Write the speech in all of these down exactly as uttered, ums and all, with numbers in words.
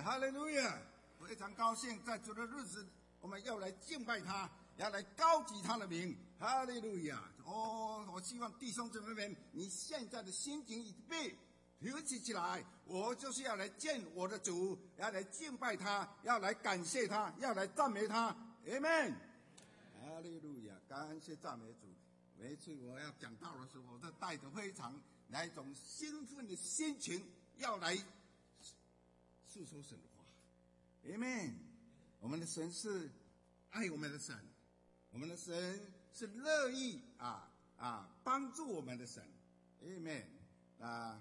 哈利路亚！非常高兴，在主的日子，我们要来敬拜他，要来高举他的名，哈利路亚！哦，我希望弟兄姊妹们，你现在的心情已被提起起来，我就是要来见我的主，要来敬拜他，要来感谢他，要来赞美他。阿们！哈利路亚！感谢赞美主。每一次我要讲道的时候，我都带着非常那一种兴奋的心情，要来诉说神的话。阿们！我们的神是爱我们的神，我们的神是乐意啊啊帮助我们的神。阿们！啊，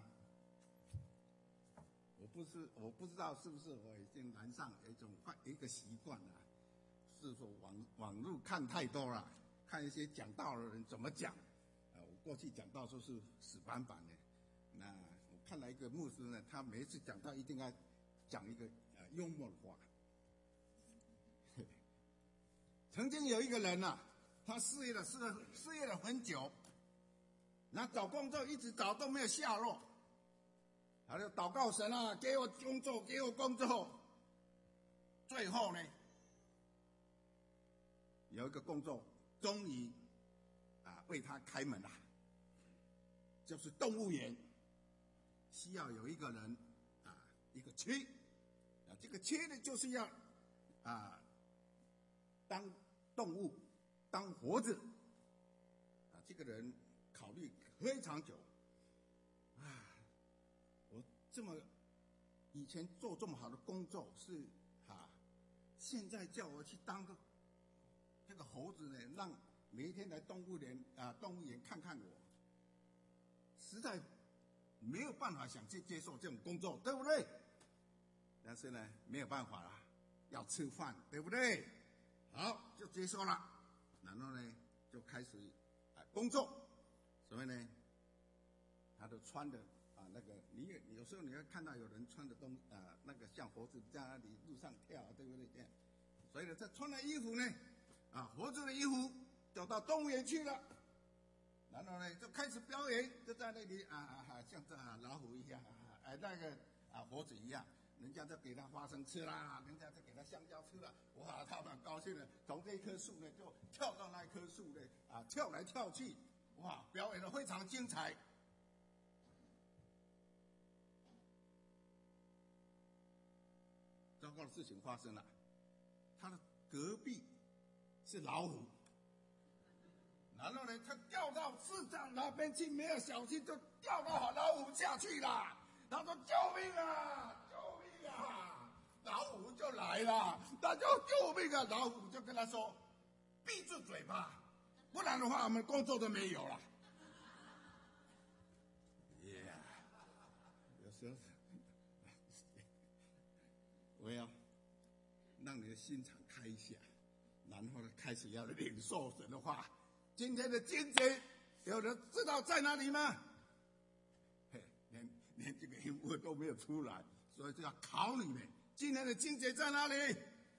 我不是我不知道是不是我已经染上一种一个习惯了，是说网网络看太多了。看一些讲道的人怎么讲，啊，我过去讲道都是死板板的。那我看了一个牧师呢，他每一次讲道一定要讲一个呃幽默的话。曾经有一个人啊，他失业了，失了失业了很久，那找工作一直找都没有下落，他就祷告神啊，给我工作，给我工作。最后呢，有一个工作。终于，啊，为他开门了，就是动物园，需要有一个人，啊，一个区，啊，这个区呢就是要，啊，当动物，当活着，啊，这个人考虑非常久，啊，我这么以前做这么好的工作是啊，现在叫我去当个。这个猴子呢，让每一天来动物园啊，动物园看看我，实在没有办法想去接受这种工作，对不对？但是呢，没有办法啦，要吃饭，对不对？好，就接受了，然后呢，就开始啊工作。所以呢，他都穿的啊那个，你也有时候你会看到有人穿的东啊那个像猴子在那里路上跳，对不对？这样，所以呢，他穿的衣服呢。啊，活着的衣服就到动物园去了，然后呢就开始表演，就在那里啊啊啊，像这啊老虎一样，啊啊那个啊猴子一样，人家就给他花生吃啦，人家就给他香蕉吃了，哇，他蛮高兴的，从这棵树呢就跳到那棵树呢啊跳来跳去，哇，表演的非常精彩。糟糕的事情发生了，他的隔壁。是老虎，然后呢，他掉到市长那边去，没有小心就掉到老虎下去了。他说：“救命啊！救命啊！”老虎就来了，他就救命啊！老虎就跟他说：“闭住嘴巴，不然的话，我们工作都没有了。” Yeah， 有时候我要让你的心肠开一下。然后呢，开始要领受神的话。今天的经节，有人知道在哪里吗？嘿，连连这个题目都没有出来，所以就要考你们。今天的经节在哪里？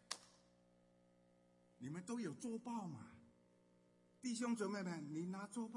你们都有周报嘛？弟兄姊妹们，你拿周报。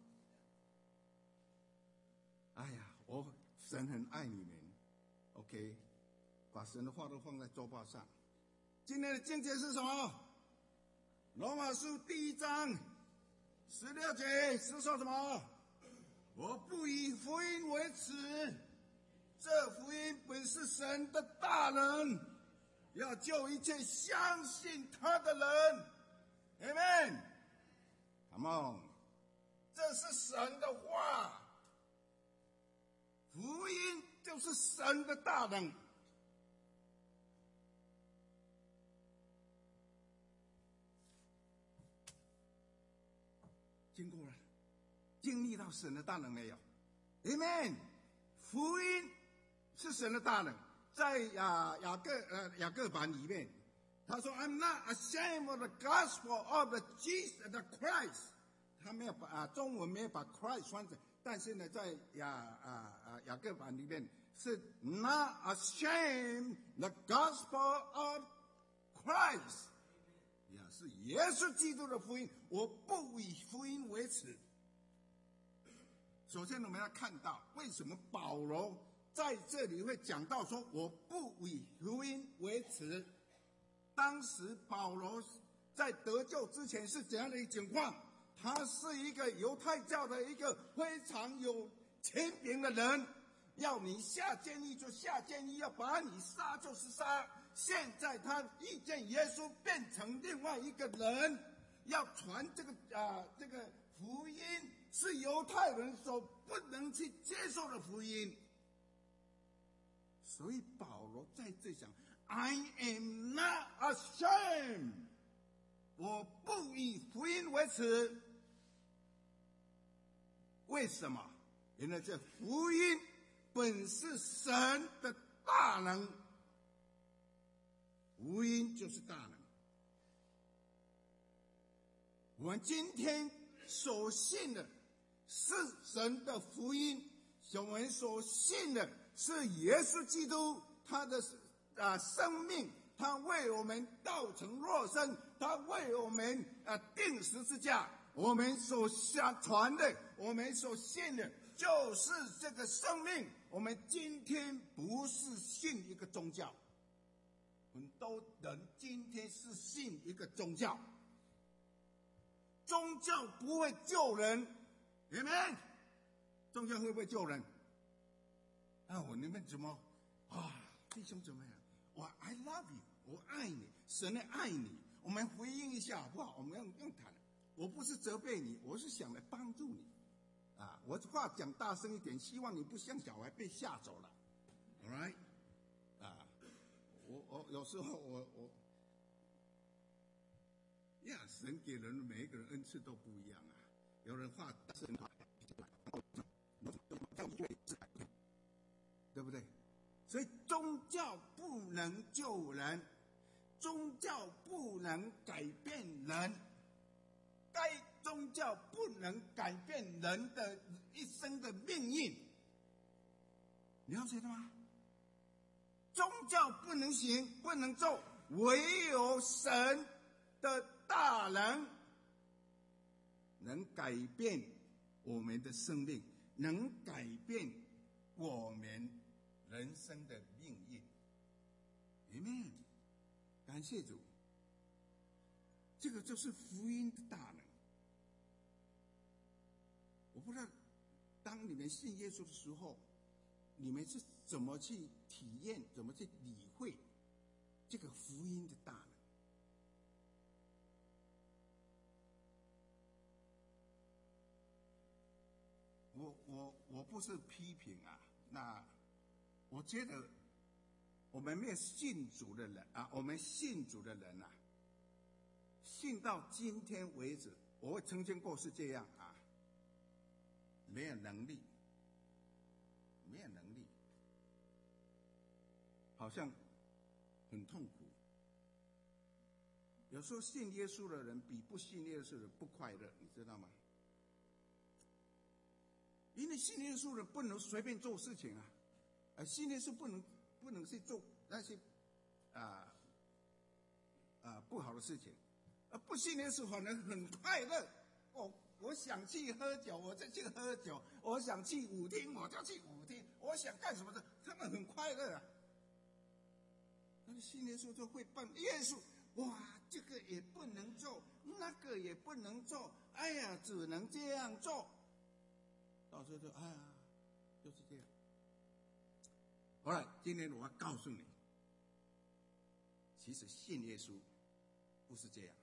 哎呀，我神很爱你们。OK， 把神的话都放在周报上。今天的经节是什么？罗马书第一章十六节是说什么？我不以福音为耻，这福音本是神的大能，要救一切相信他的人。Amen。Come on， 这是神的话，福音就是神的大能。经过了，经历到神的大能没有 ？Amen。福音是神的大能，在雅雅各呃雅各版里面，他说 ：“I'm not ashamed of the gospel of the Jesus the Christ。”他没有把啊中文没有把 Christ 翻成，但是呢，在雅啊啊雅各版里面是 “not ashamed the gospel of Christ”。呀，是耶稣基督的福音，我不以福音为耻。首先，我们要看到为什么保罗在这里会讲到说，我不以福当时保罗在得救之前是怎样的一个情况？他是一个犹太教的一个非常有权柄的人，要你下监狱就下监狱，要把你杀就是杀。现在他遇见耶稣，变成另外一个人，要传这个啊、呃、这个福音，是犹太人所不能去接受的福音。所以保罗在这讲 ，I am not ashamed， 我不以福音为耻。为什么？因为这福音本是神的大能，福音就是大能。我们今天所信的是神的福音，我们所信的是耶稣基督，他的啊生命，他为我们道成肉身，他为我们啊钉十字架。我们所相传的，我们所信的，就是这个生命。我们今天不是信一个宗教，很多人今天是信一个宗教。宗教不会救人，你们宗教会不会救人？啊，我你们怎么啊，弟兄怎么样？我 I love you， 我爱你，神也爱你。我们回应一下好不好？我们用用谈。我不是责备你，我是想来帮助你，啊，我话讲大声一点，希望你不像小孩被吓走了 ，all right， 啊，我我有时候我我，呀，神给人每一个人恩赐都不一样啊，有人话大声，对不对？所以宗教不能救人，宗教不能改变人。该宗教不能改变人的一生的命运，了解了吗？宗教不能行，不能做，唯有神的大能能改变我们的生命，能改变我们人生的命运。Amen， 感谢主，这个就是福音的大能。我不知道，当你们信耶稣的时候，你们是怎么去体验、怎么去理会这个福音的大能？我我我不是批评啊，那我觉得我们没有信主的人啊，我们信主的人啊，信到今天为止，我曾经过是这样啊。没有能力，没有能力，好像很痛苦。有时候信耶稣的人比不信耶稣的人不快乐，你知道吗？因为信耶稣的人不能随便做事情啊，啊，信耶稣不能不能去做那些啊啊不好的事情，而不信耶稣反而很快乐哦。我想去喝酒，我就去喝酒；我想去舞厅，我就去舞厅；我想干什么的，他们很快乐啊。但是信耶稣就会笨，耶稣哇，这个也不能做，那个也不能做，哎呀，只能这样做。到时候就哎呀，就是这样。好了，今天我要告诉你，其实信耶稣不是这样，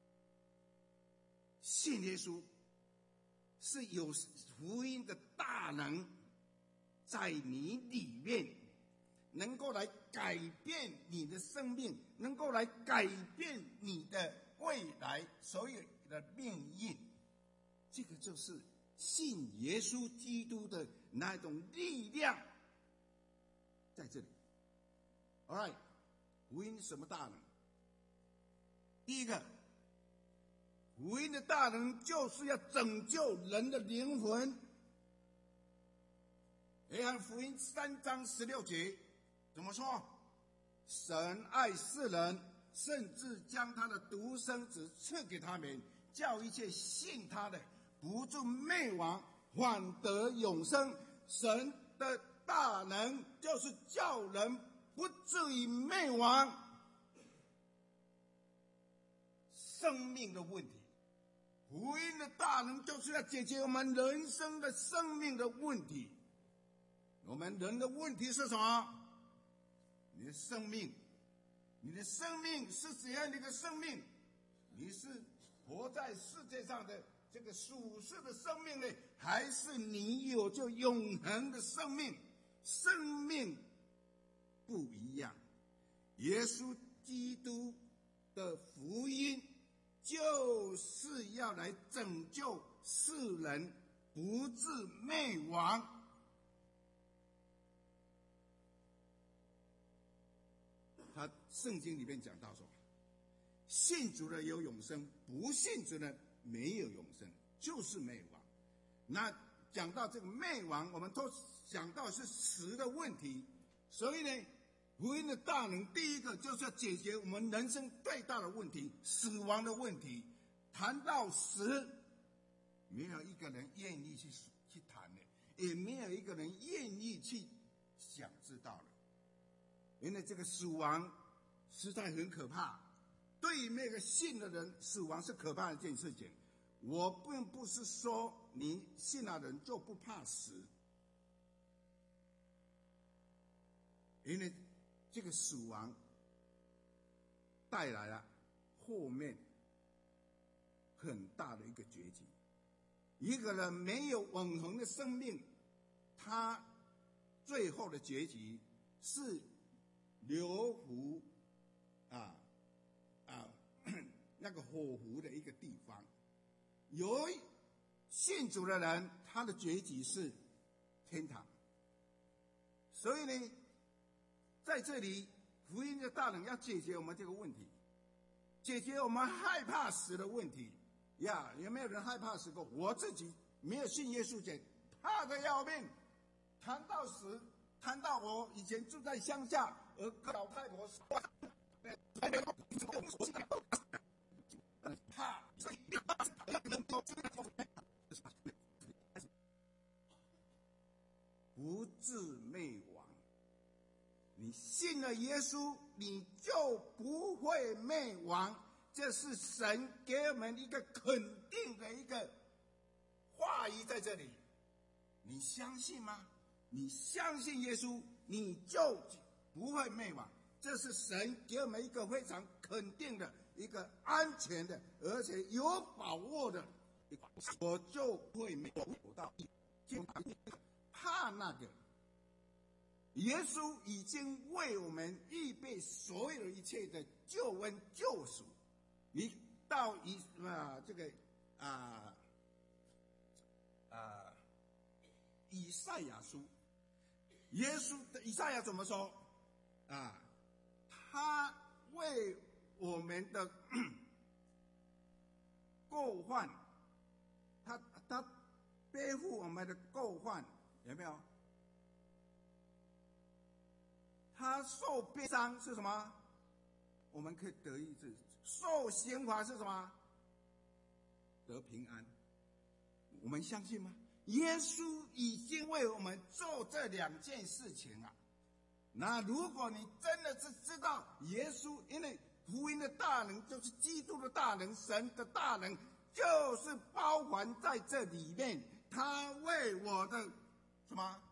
信耶稣是有福音的大能在你里面，能够来改变你的生命，能够来改变你的未来所有的命运。这个就是信耶稣基督的那种力量在这里。All right， 福音什么大能？第一个，福音的大能就是要拯救人的灵魂。约翰福音三章十六节怎么说？神爱世人，甚至将他的独生子赐给他们，叫一切信他的不至灭亡，反得永生。神的大能就是叫人不至于灭亡。 生命的问题。福音的大能就是要解决我们人生的生命的问题。我们人的问题是什么？你的生命，你的生命是怎样的一个生命？你是活在世界上的这个属世的生命呢，还是你有着永恒的生命？生命不一样。耶稣基督的福音就是要来拯救世人不致灭亡。他圣经里面讲到说，信主的有永生，不信主的没有永生，就是灭亡。那讲到这个灭亡，我们都想到是死的问题，所以呢，福音的大能，第一个就是要解决我们人生最大的问题，死亡的问题。谈到死，没有一个人愿意去去谈的，也没有一个人愿意去想知道的。因为这个死亡实在很可怕，对于那个信的人，死亡是可怕的一件事情。我并不是说你信了人就不怕死，因为这个死亡带来了后面很大的一个结局。一个人没有永恒的生命，他最后的结局是流湖啊啊那个火湖的一个地方。有信主的人，他的结局是天堂。所以呢，在这里福音的大能要解决我们这个问题，解决我们害怕死的问题呀。有没有人害怕死过？我自己没有信耶稣前怕得要命，谈到死，谈到我以前住在乡下，而老太婆死，怕不致灭亡。你信了耶稣，你就不会灭亡。这是神给我们一个肯定的一个话语在这里，你相信吗？你相信耶稣，你就不会灭亡。这是神给我们一个非常肯定的一个安全的，而且有把握的，我就会没有到怕那个。耶稣已经为我们预备所有一切的救恩救赎。你到以啊这个啊啊以赛亚书，耶稣的以赛亚怎么说啊？他为我们的过患，他他背负我们的过患，有没有？他受悲伤是什么？我们可以得医治。受刑罚是什么？得平安。我们相信吗？耶稣已经为我们做这两件事情啊。那如果你真的是知道耶稣，因为福音的大能就是基督的大能，神的大能就是包含在这里面。他为我的什么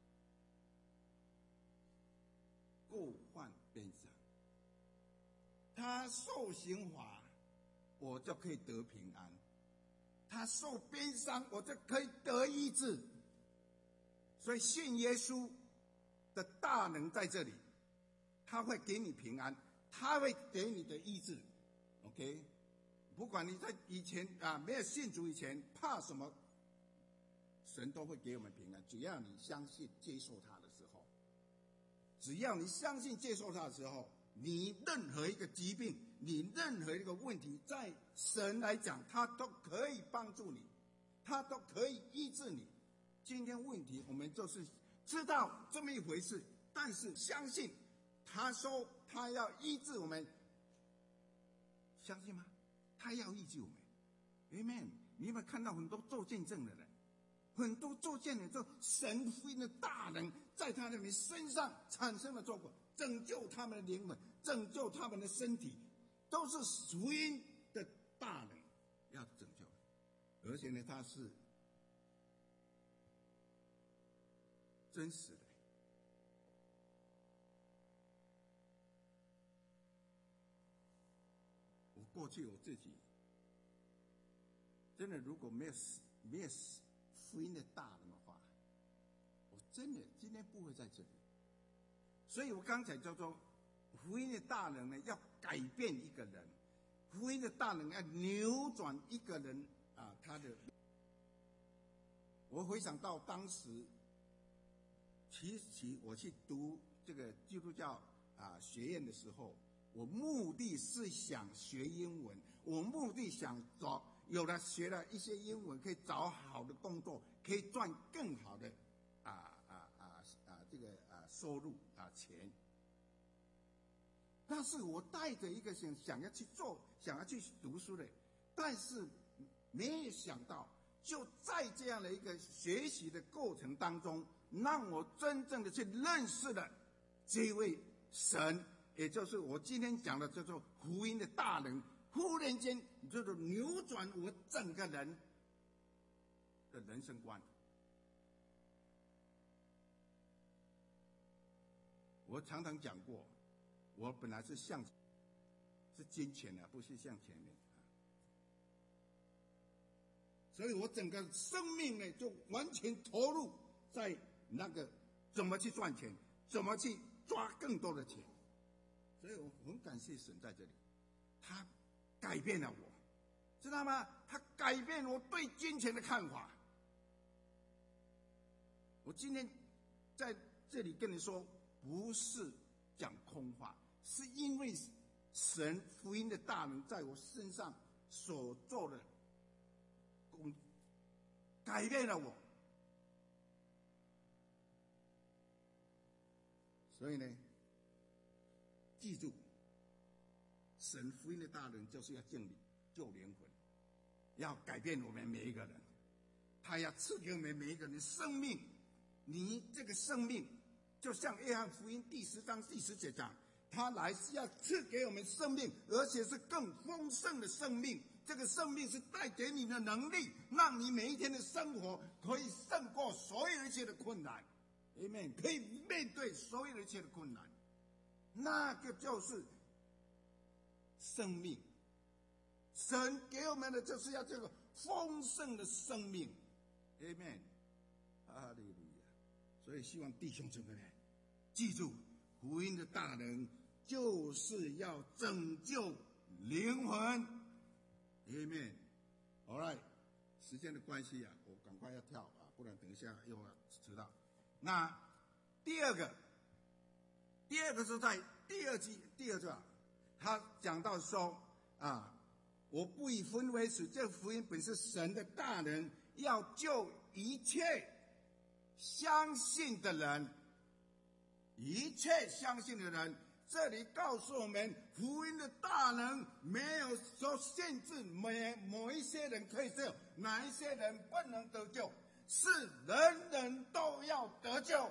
过患变伤，他受刑罚，我就可以得平安；他受悲伤，我就可以得医治。所以信耶稣的大能在这里，他会给你平安，他会给你的医治。OK， 不管你在以前啊没有信主以前怕什么，神都会给我们平安。只要你相信接受他的时候，只要你相信接受他的时候，你任何一个疾病，你任何一个问题，在神来讲，他都可以帮助你，他都可以医治你。今天问题我们就是知道这么一回事，但是相信他说他要医治我们，相信吗？他要医治我们 Amen。 你有没有看到很多做见证的人，很多做见证的神福音的大能在他们身上产生了作果，拯救他们的灵魂，拯救他们的身体，都是福音的而且呢，它是真实的。我过去我自己真的如果没有没有福音的大能的话，我真的今天不会在这里。所以我刚才叫做福音的大能呢，要改变一个人，福音的大能要扭转一个人啊，他的。我回想到当时，其实我去读这个基督教啊学院的时候，我目的是想学英文，我目的想找有了学了一些英文，可以找好的工作，可以赚更好的啊啊啊啊这个啊收入啊钱。但是我带着一个想想要去做，想要去读书的，但是没有想到，就在这样的一个学习的过程当中，让我真正的去认识了这位神，也就是我今天讲的叫做福音的大能，忽然间就是扭转我整个人的人生观。我常常讲过，我本来是向是金钱的，不是向前面。所以我整个生命呢，就完全投入在那个怎么去赚钱，怎么去抓更多的钱。所以我很感谢神在这里，他改变了我，知道吗？他改变我对金钱的看法。我今天在这里跟你说，不是讲空话，是因为神福音的大能在我身上所做的改变了我。所以呢，记住，神福音的大能就是要救你救灵魂，要改变我们每一个人，他要赐给我们每一个人生命。你这个生命就像约翰福音第十章第十节讲，他来是要赐给我们生命，而且是更丰盛的生命。这个生命是带给你的能力，让你每一天的生活可以胜过所有一切的困难。Amen， 可以面对所有一切的困难，那个就是生命。神给我们的就是要这个丰盛的生命。Amen， 哈利路亚。所以希望弟兄姊妹们记住，福音的大能就是要拯救灵魂。Amen。 All right， 时间的关系啊，我赶快要跳啊，不然等一下又要迟到。那第二个，第二个是在第二季第二章，他讲到说啊，我不以福音为耻，这福音本是神的大能，要救一切相信的人，一切相信的人。这里告诉我们，福音的大能没有说限制某某一些人可以救，哪一些人不能得救，是人人都要得救。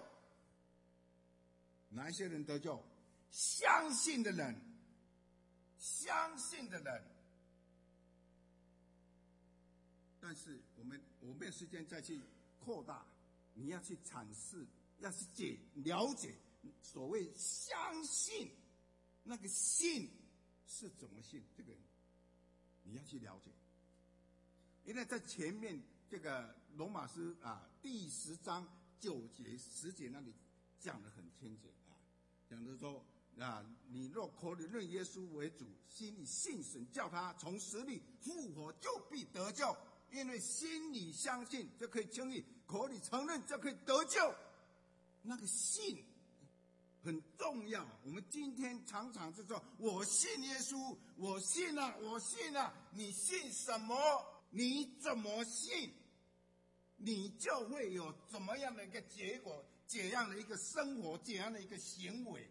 哪一些人得救？相信的人，相信的人。但是我们我没有时间再去扩大，你要去阐释，要去解了解所谓相信，那个信是怎么信，这个你要去了解。因为在前面这个罗马书啊第十章九节十节那里讲得很清楚啊，讲的说啊，你若口里认耶稣为主，心里信神叫他从死里复活，就必得救。因为心里相信就可以称义，口里承认就可以得救。那个信很重要。我们今天常常就说我信耶稣，我信了，我信了。你信什么？你怎么信，你就会有怎么样的一个结果，怎样的一个生活，怎样的一个行为。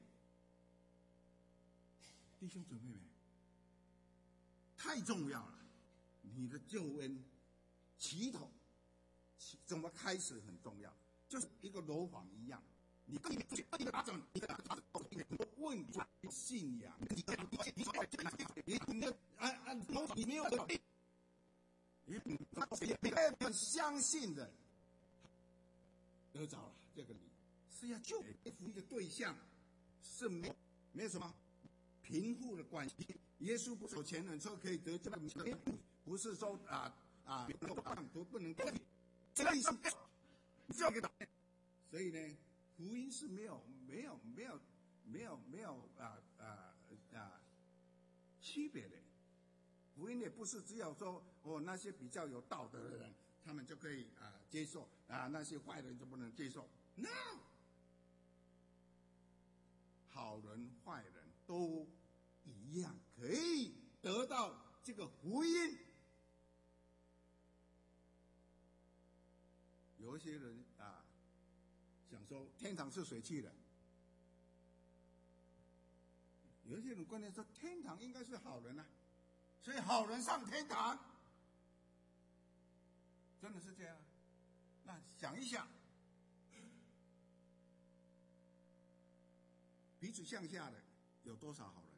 弟兄姊妹们，太重要了。你的救恩起头怎么开始很重要，就是一个楼房一样，你跟你你的打整，你的打整问题信仰，你你你你你啊啊，楼房你没有， 也很相信的得着了这个理，是要救福音的对象是没有没有什么贫富的关系。耶稣不是有钱人说可以得这个名，不是说啊啊都不能得，这个意思这个的。所以呢，福音是没有没有没有没有没有啊啊啊区别的。福音也不是只有说哦那些比较有道德的人，他们就可以啊接受啊，那些坏人就不能接受。No， 好人坏人都一样可以得到这个福音。有一些人啊想说天堂是谁去的？有一些人观念说天堂应该是好人啊。所以好人上天堂，真的是这样？那想一想，彼此向下的有多少好人？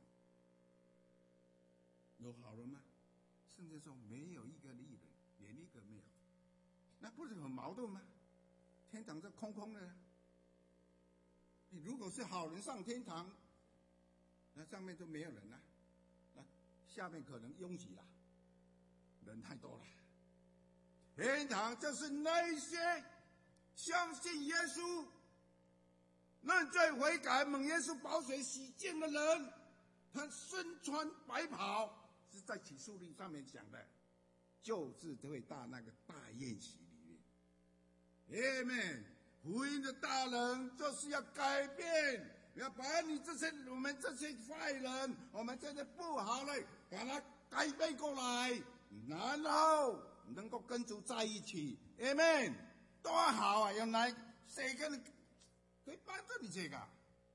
有好人吗？甚至说没有一个义人，连一个没有，那不是很矛盾吗？天堂是空空的。你如果是好人上天堂，那上面就没有人了。下面可能拥挤了，人太多了。天堂就是那些相信耶稣、认罪悔改、蒙耶稣宝水洗净的人，他身穿白袍，是在启示录上面讲的，就是会到那个大宴席里面。Amen， 福音的大人就是要改变。要把你这些我们这些坏人，我们这些不好的，把它改变过来，然后能够跟主在一起 ，Amen， 多好啊！原来谁跟你可以帮助你这个？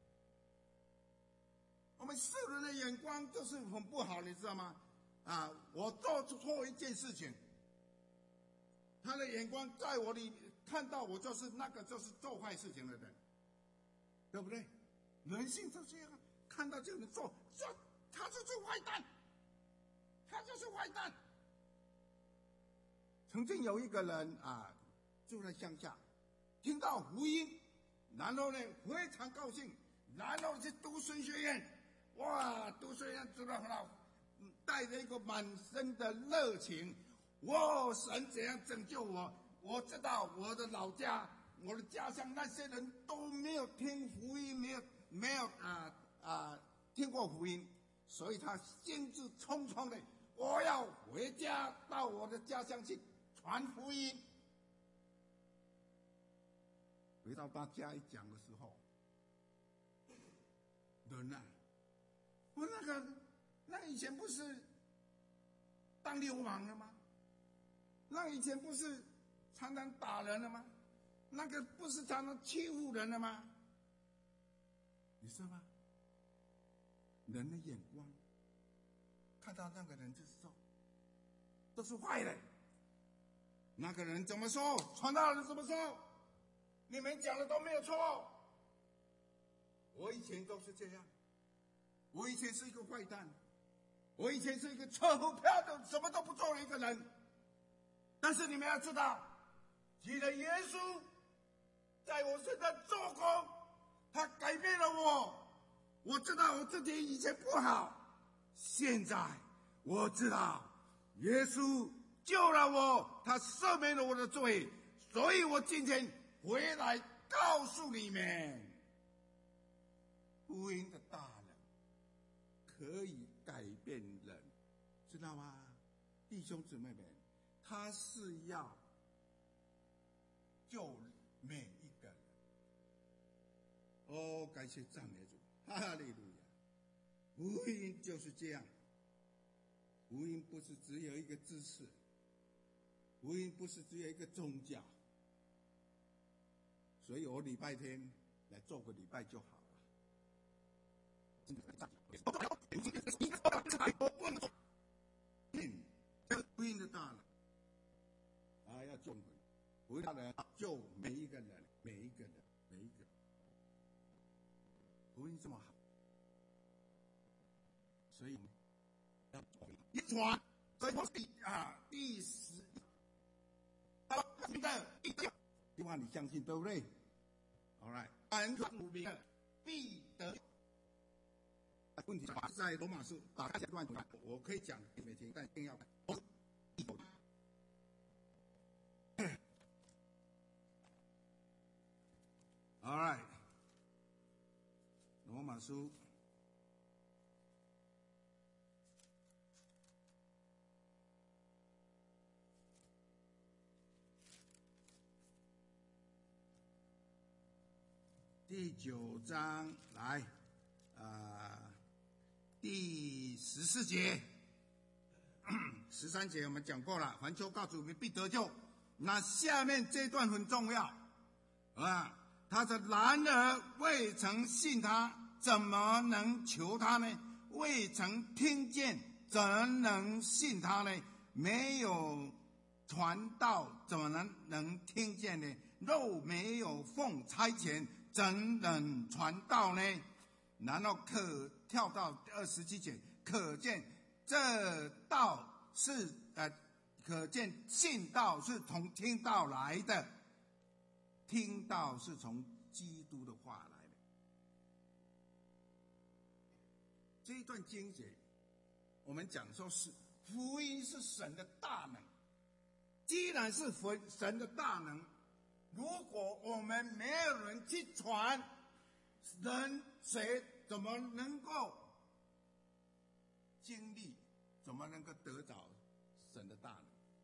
我们世人的眼光就是很不好，你知道吗？啊，我做错一件事情，他的眼光在我里看到我就是那个就是做坏事情的人，对不对？人性就这样，看到这个人做，这他就是坏蛋，他就是坏蛋。曾经有一个人啊，住在乡下，听到福音，然后呢非常高兴，然后去读神学院，哇，读神学院读得很好，带着一个满身的热情，哇，神怎样拯救我？我知道我的老家，我的家乡那些人都没有听福音，没有。没有啊啊听过福音，所以他兴致冲冲的，我要回家到我的家乡去传福音。回到他家一讲的时候，人啊，我那个那以前不是当流氓了吗？那以前不是常常打人了吗？那个不是常常欺负人了吗？你知道吗？人的眼光看到那个人就是说都是坏人，那个人怎么说，传道人怎么说，你们讲的都没有错。我以前都是这样，我以前是一个坏蛋，我以前是一个臭票的什么都不做的一个人。但是你们要知道，记得耶稣在我身上做工，他改变了我。我知道我自己以前不好，现在我知道耶稣救了我，他赦免了我的罪，所以我今天回来告诉你们，福音的大能可以改变人，知道吗？弟兄姊妹们，他是要救每一个人。哦，感谢赞美主，哈利路亚！福音就是这样，福音不是只有一个知识，福音不是只有一个宗教，所以我礼拜天来做个礼拜就好了。福音的大能啊，要救人，福音大能救每一个人，每一个人，每一个人。福音这么好，所以要一传所以第啊第十的一句话，你相信对不对 ？All right， 凡属名的必得。问题在罗马书打开这段，我可以讲给你们听，但一定要。All right， 罗马书第九章来，啊、呃，第十四节、十三节我们讲过了，凡求告主名必得救。那下面这段很重要啊。他说：“然而未曾信他，怎么能求他呢？未曾听见，怎能信他呢？没有传道，怎么能能听见呢？若没有奉差遣，怎能传道呢？”然后可跳到二十七节，可见这道是呃，可见信道是从听道来的。听到是从基督的话来的。这一段经节，我们讲说是福音是神的大能。既然是神的大能，如果我们没有人去传，人谁怎么能够经历，怎么能够得着神的大能？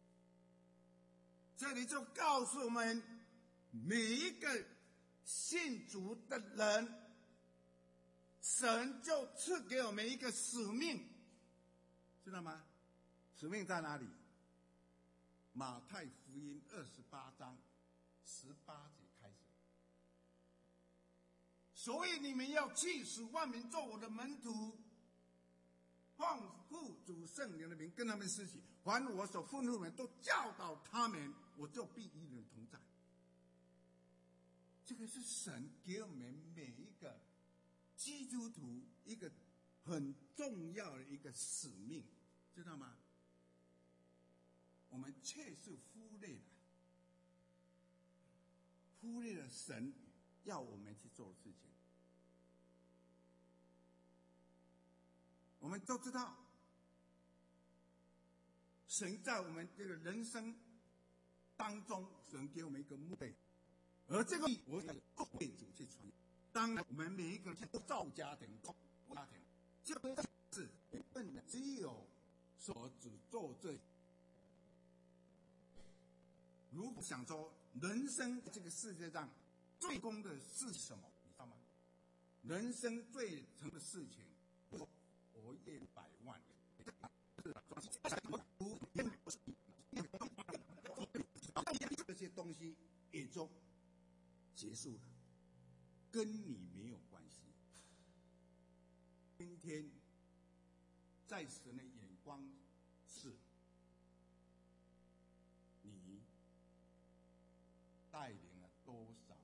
这里就告诉我们，每一个信主的人，神就赐给我们一个使命，知道吗？使命在哪里？马太福音二十八章十八节开始。所以你们要去，使万民做我的门徒，奉父主圣灵的名跟他们施洗，凡我所吩咐你们都教导他们，我就必与你们同在。这个是神给我们每一个基督徒一个很重要的一个使命，知道吗？我们确实忽略了，忽略了神要我们去做的事情。我们都知道，神在我们这个人生当中，神给我们一个目的。而这个我想为主去传，当然我们每一个人都造家庭、家庭，这个是只有所只做这。如果想说人生这个世界上最功的是什么，你知道吗？人生最成的事情，活业百万，这些东西也就结束了，跟你没有关系。今天在神的眼光是，你带领了多少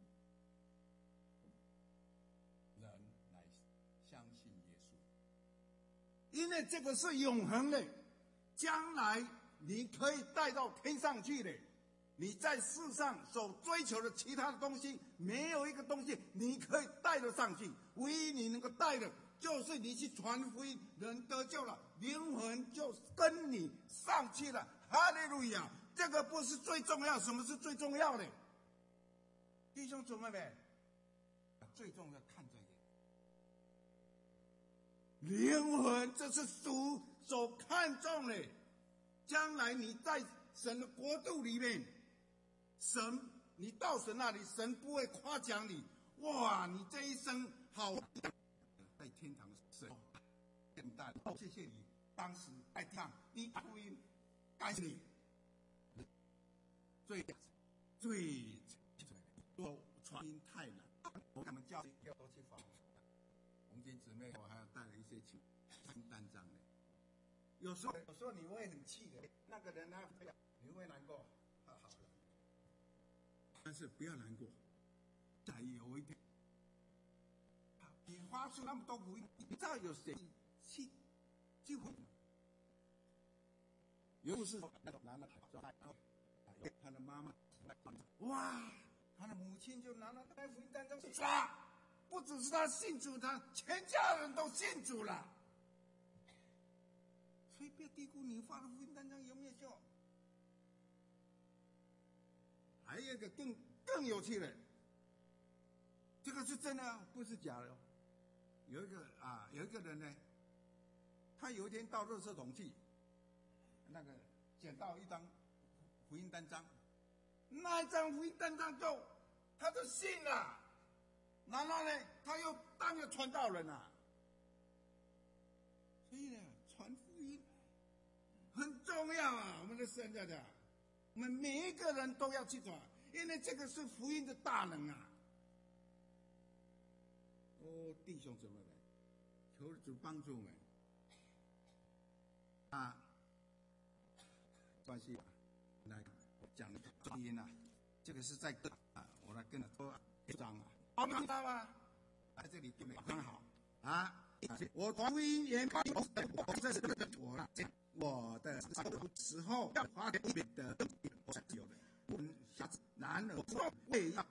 人来相信耶稣？因为这个是永恒的，将来你可以带到天上去的。你在世上所追求的其他的东西，没有一个东西你可以带得上去。唯一你能够带的，就是你去传福音，人得救了，灵魂就跟你上去了。哈利路亚！这个不是最重要，什么是最重要的？弟兄姊妹们，最重要看这个灵魂，这是主所看重的。将来你在神的国度里面，神，你到神那里，神不会夸奖你，哇，你这一生好，在天堂神简单，谢谢你当时在地上你福音，感谢你，最最多传音太难，我他们教要多去访问红巾姊妹，我还要带了一些请单张的。有时候有时候你会很气的，那个人呢，你会难过，他好了。但是不要难过，再有一天，你发出那么多福音，你知道有谁去去回？ 有是那个拿了他的妈妈，哇，他的母亲就拿了那福音单张去抓，不只是他信主，他全家人都信主了。所以不要低估你发的福音单张有没有效。还有一个更更有趣的，这个是真的啊，不是假的哦。有一个啊，有一个人呢，他有一天到垃圾桶去，那个捡到一张福音单张，那一张福音单张就他就信了，然后呢，他又当个传道人啊。所以呢，传福音很重要啊！我们的神在讲，我们每一个人都要去传，因为这个是福音的大能啊！哦，弟兄姊妹们，求主帮助我们啊！关系来讲福音啊，这个是在啊，我来跟他说一章啊，好，知道吗？来这里就没刚好啊。我福音也发我这是我我的时候要花点的我是有的，我们下次男人为要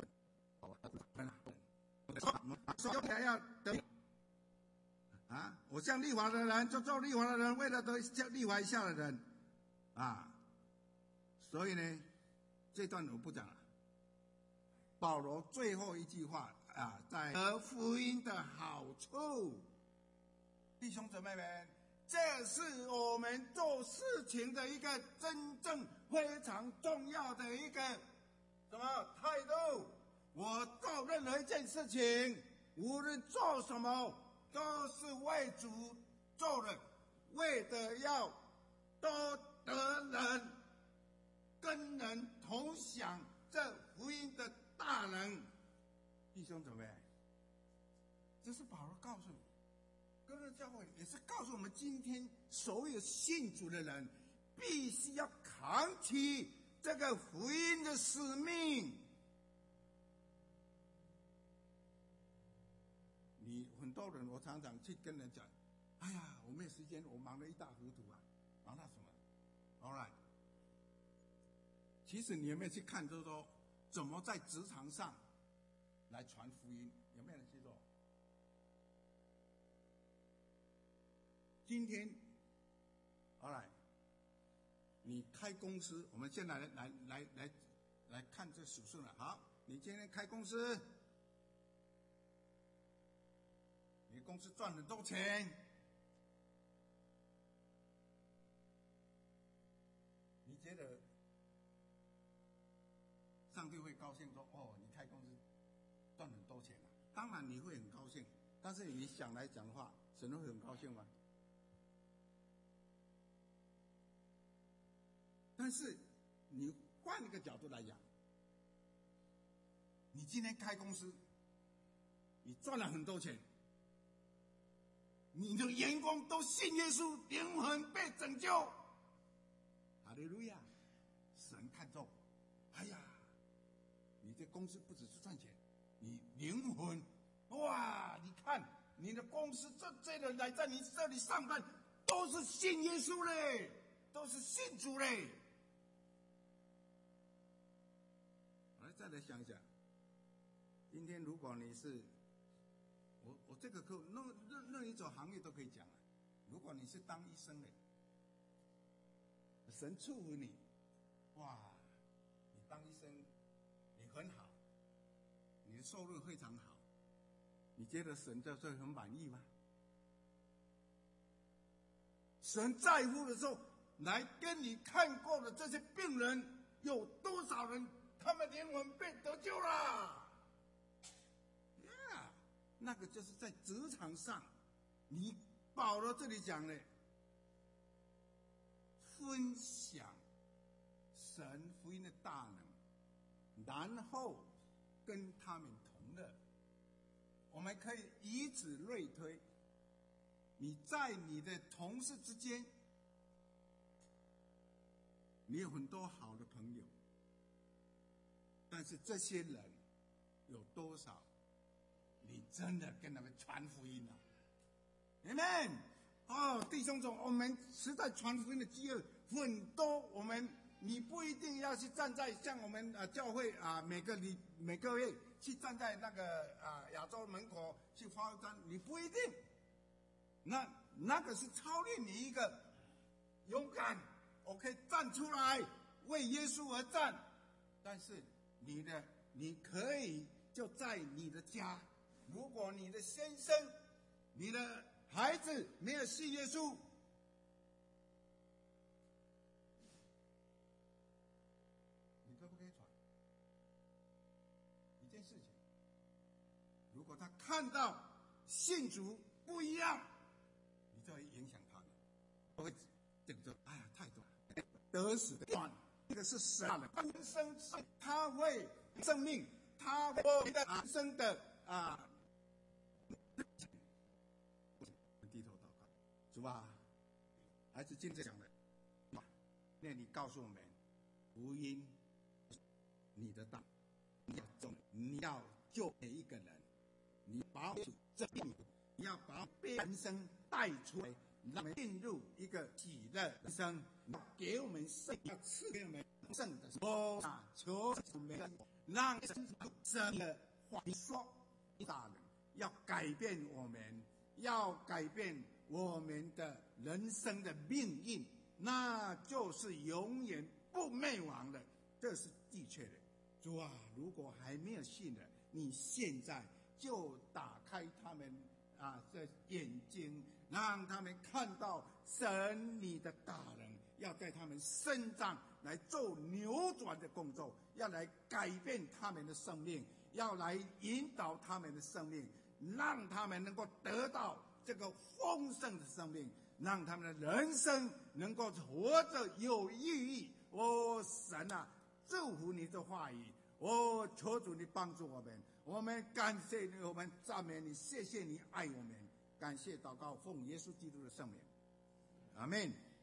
说还要得啊！我像立法的人就做立法的人，为了得像立法以下的人啊，所以呢，这段我不讲了。保罗最后一句话啊，在得福音的好处，弟兄姊妹们，这是我们做事情的一个真正非常重要的一个什么态度？我做任何一件事情，无论做什么，都是为主做的，为的要多得人，跟人同享这福音的大能。弟兄姊妹，这是保罗告诉你，哥林多教会也是告诉我们，今天所有信主的人必须要扛起这个福音的使命。你很多人，我常常去跟人讲，哎呀，我没有时间，我忙得一塌糊涂啊，忙到什么 ？All right， 其实你有没有去看，就是说怎么在职场上来传福音？有没有人去做？今天 ，All right， 你开公司，我们现在来来来来来看这属性了。好，你今天开公司。你公司赚很多钱，你觉得上帝会高兴说：“哦，你开公司赚很多钱啊？”当然你会很高兴，但是你想来讲的话，神会很高兴吗？但是你换一个角度来讲，你今天开公司，你赚了很多钱。你的员工都信耶稣，灵魂被拯救，哈利路亚！神看重，哎呀，你这公司不只是赚钱，你灵魂，哇！你看你的公司这这人来在你这里上班，都是信耶稣嘞，都是信主嘞。来，再来想一想，今天如果你是。我我这个课任任任一种行业都可以讲啊。如果你是当医生的，神祝福你，哇，你当医生，你很好，你的收入非常好，你觉得神就会很满意吗？神在乎的时候，来跟你看过的这些病人，有多少人他们灵魂被得救了？那个就是在职场上，你保罗这里讲的，分享神福音的大能，然后跟他们同乐。我们可以以此类推，你在你的同事之间，你有很多好的朋友，但是这些人有多少？你真的跟他们传福音了，阿们！哦，弟兄姊妹，我们实在传福音的饥饿很多我们你不一定要去站在像我们啊教会啊每个礼每个月去站在那个啊亚洲门口去发单，你不一定。那那个是操练你一个勇敢，我可以站出来为耶稣而战。但是你的你可以就在你的家，如果你的先生、你的孩子没有信耶稣，你可不可以传一件事情？如果他看到信主不一样，你就会影响他们。我会这个哎呀，太多了，得死的断，这个是神的本身，他会生命，他会你的人生的啊。低头祷告，主啊，孩子今天讲的，那你告诉我们，福音，你的道，你要中，你要救每一个人，你把我这你要把人生带出来，让我们进入一个喜乐人生，给我们圣，要赐给我们圣的哦啊，求我们让神的话说，大人要改变我们，要改变我们的人生的命运，那就是永远不灭亡的，这是的确的。主啊，如果还没有信的，你现在就打开他们啊这眼睛，让他们看到神你的大能要在他们身上来做扭转的工作，要来改变他们的生命，要来引导他们的生命，让他们能够得到这个丰盛的生命，让他们的人生能够活着有意义。哦，神啊，祝福你的话语，哦，求主你帮助我们，我们感谢你，我们赞美你，谢谢你爱我们，感谢祷告奉耶稣基督的圣名，阿们。